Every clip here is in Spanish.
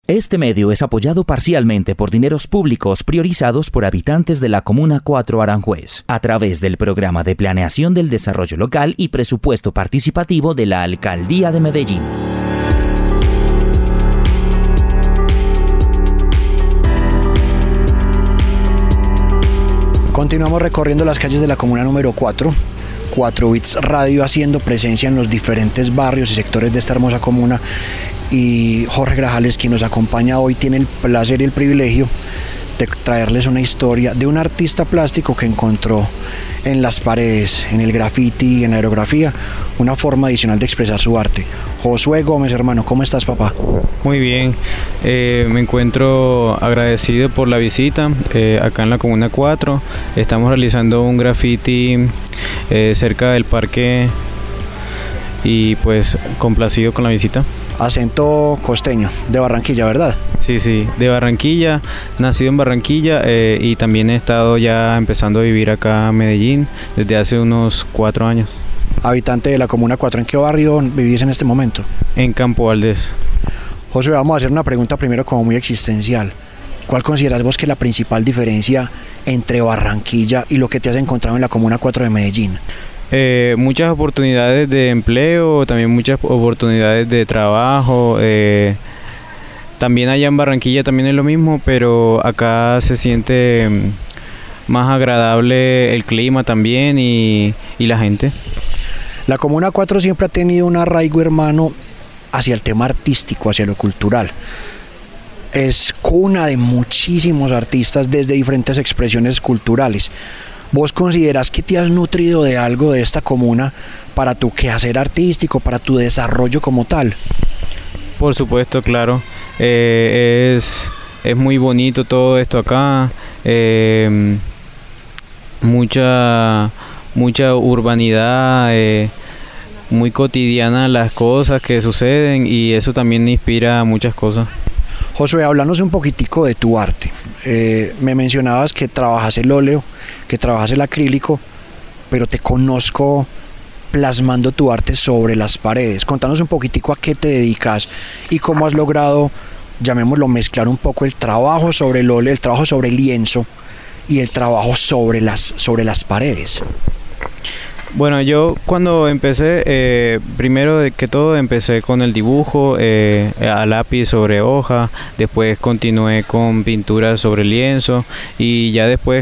Este medio es apoyado parcialmente por dineros públicos priorizados por habitantes de la Comuna 4 Aranjuez, a través del Programa de Planeación del Desarrollo Local y Presupuesto Participativo de la Alcaldía de Medellín. Continuamos recorriendo las calles de la Comuna número 4 Bits Radio, haciendo presencia en los diferentes barrios y sectores de esta hermosa comuna. Y Jorge Grajales, quien nos acompaña hoy, tiene el placer y el privilegio de traerles una historia de un artista plástico que encontró en las paredes, en el graffiti, en la aerografía, una forma adicional de expresar su arte. Josué Gómez, hermano, ¿cómo estás, papá? Muy bien, me encuentro agradecido por la visita acá en la Comuna 4. Estamos realizando un graffiti cerca del parque y pues complacido con la visita. Acento costeño, de Barranquilla, ¿verdad? Sí, de Barranquilla, nacido en Barranquilla y también he estado ya empezando a vivir acá en Medellín desde hace unos 4 años. Habitante de la Comuna 4, ¿en qué barrio vivís en este momento? En Campo Valdés. José, vamos a hacer una pregunta primero como muy existencial. ¿Cuál consideras vos que es la principal diferencia entre Barranquilla y lo que te has encontrado en la Comuna 4 de Medellín? Muchas oportunidades de empleo, también muchas oportunidades de trabajo. También allá en Barranquilla también es lo mismo, pero acá se siente más agradable el clima también y la gente. La Comuna 4 siempre ha tenido un arraigo, hermano, hacia el tema artístico, hacia lo cultural. Es cuna de muchísimos artistas desde diferentes expresiones culturales. ¿Vos considerás que te has nutrido de algo de esta comuna para tu quehacer artístico, para tu desarrollo como tal? Por supuesto, claro. Es muy bonito todo esto acá. Mucha urbanidad, muy cotidiana las cosas que suceden y eso también inspira muchas cosas. Josué, háblanos un poquitico de tu arte. Me mencionabas que trabajas el óleo, que trabajas el acrílico, pero te conozco plasmando tu arte sobre las paredes. Contanos un poquitico a qué te dedicas y cómo has logrado, llamémoslo, mezclar un poco el trabajo sobre el óleo, el trabajo sobre el lienzo y el trabajo sobre las paredes. Bueno, yo cuando empecé, primero que todo empecé con el dibujo a lápiz sobre hoja, después continué con pintura sobre lienzo y ya después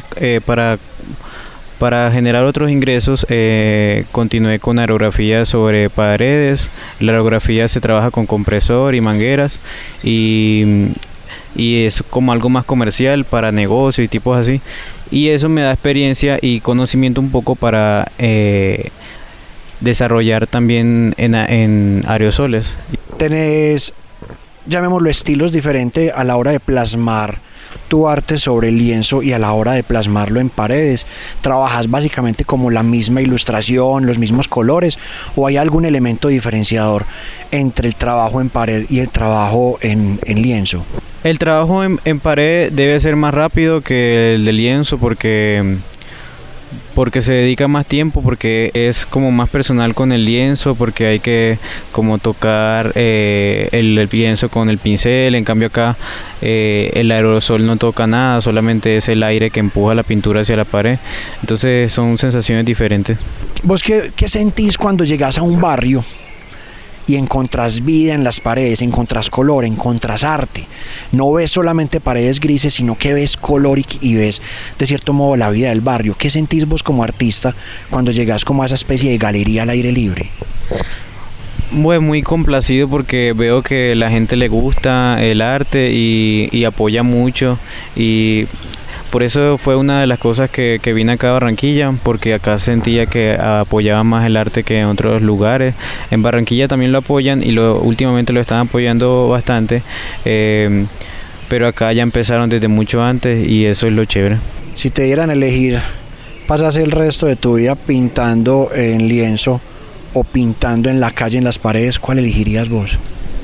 para generar otros ingresos continué con aerografía sobre paredes. La aerografía se trabaja con compresor y mangueras y es como algo más comercial para negocio y tipos así. Y eso me da experiencia y conocimiento un poco para desarrollar también en aerosoles. Tenés, llamémoslo, estilos diferentes a la hora de plasmar tu arte sobre el lienzo y a la hora de plasmarlo en paredes. ¿Trabajas básicamente como la misma ilustración, los mismos colores, o hay algún elemento diferenciador entre el trabajo en pared y el trabajo en lienzo? El trabajo en pared debe ser más rápido que el de lienzo porque se dedica más tiempo, porque es como más personal con el lienzo, porque hay que como tocar el lienzo con el pincel. En cambio acá el aerosol no toca nada, solamente es el aire que empuja la pintura hacia la pared. Entonces son sensaciones diferentes. ¿Vos qué sentís cuando llegas a un barrio y encontrás vida en las paredes, encontrás color, encontrás arte? No ves solamente paredes grises, sino que ves color y ves de cierto modo la vida del barrio. ¿Qué sentís vos como artista cuando llegás como a esa especie de galería al aire libre? Bueno, muy complacido porque veo que la gente le gusta el arte y apoya mucho, y por eso fue una de las cosas que vine acá a Barranquilla, porque acá sentía que apoyaba más el arte que en otros lugares. En Barranquilla también lo apoyan y últimamente lo están apoyando bastante, pero acá ya empezaron desde mucho antes y eso es lo chévere. Si te dieran a elegir, ¿pasas el resto de tu vida pintando en lienzo o pintando en la calle, en las paredes? ¿Cuál elegirías vos?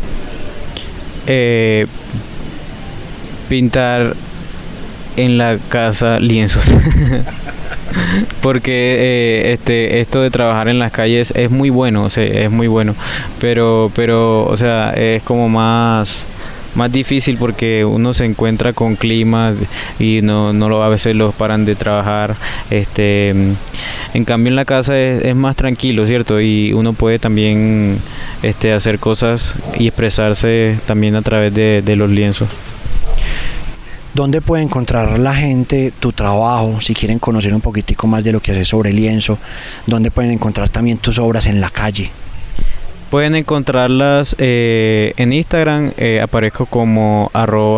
Pintar en la casa lienzos. Porque esto de trabajar en las calles es muy bueno, o sea, es muy bueno, pero o sea, es como más más difícil porque uno se encuentra con climas y a veces los paran de trabajar. En cambio en la casa es más tranquilo, ¿cierto? Y uno puede también hacer cosas y expresarse también a través de los lienzos. ¿Dónde puede encontrar la gente tu trabajo? Si quieren conocer un poquitico más de lo que haces sobre lienzo, ¿dónde pueden encontrar también tus obras en la calle? Pueden encontrarlas en Instagram, aparezco como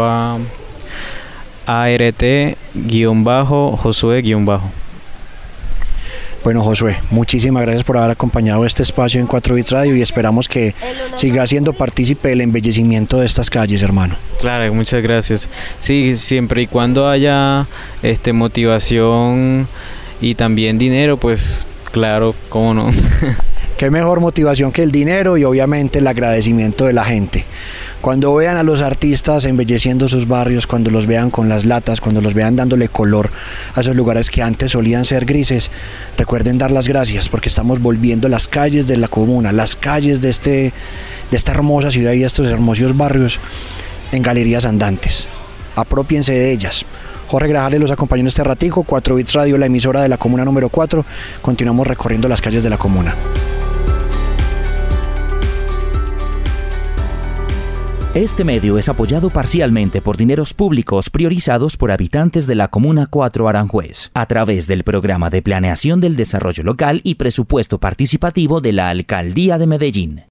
@art_Josué_. Bueno, Josué, muchísimas gracias por haber acompañado este espacio en 4 Bits Radio y esperamos que siga siendo partícipe del embellecimiento de estas calles, hermano. Claro, muchas gracias. Sí, siempre y cuando haya motivación y también dinero, pues claro, cómo no. Qué mejor motivación que el dinero y obviamente el agradecimiento de la gente. Cuando vean a los artistas embelleciendo sus barrios, cuando los vean con las latas, cuando los vean dándole color a esos lugares que antes solían ser grises, recuerden dar las gracias porque estamos volviendo las calles de la comuna, las calles de esta hermosa ciudad y de estos hermosos barrios en galerías andantes. Apropiense de ellas. Jorge Grajales los acompañó en este ratico, 4 Bits Radio, la emisora de la comuna número 4. Continuamos recorriendo las calles de la comuna. Este medio es apoyado parcialmente por dineros públicos priorizados por habitantes de la Comuna 4 Aranjuez, a través del Programa de Planeación del Desarrollo Local y Presupuesto Participativo de la Alcaldía de Medellín.